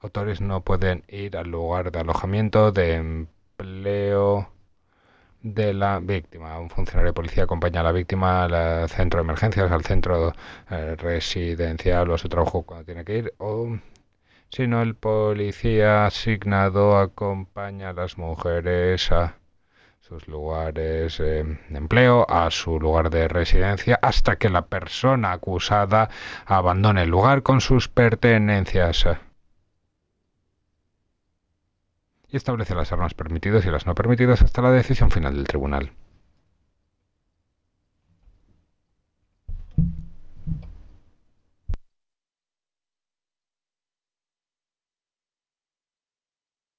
autores no pueden ir al lugar de alojamiento, de empleo de la víctima. Un funcionario de policía acompaña a la víctima al centro de emergencias, al centro residencial o a su trabajo cuando tiene que ir, o si no, el policía asignado acompaña a las mujeres a sus lugares de empleo, a su lugar de residencia, hasta que la persona acusada abandone el lugar con sus pertenencias. Y establece las armas permitidas y las no permitidas hasta la decisión final del tribunal.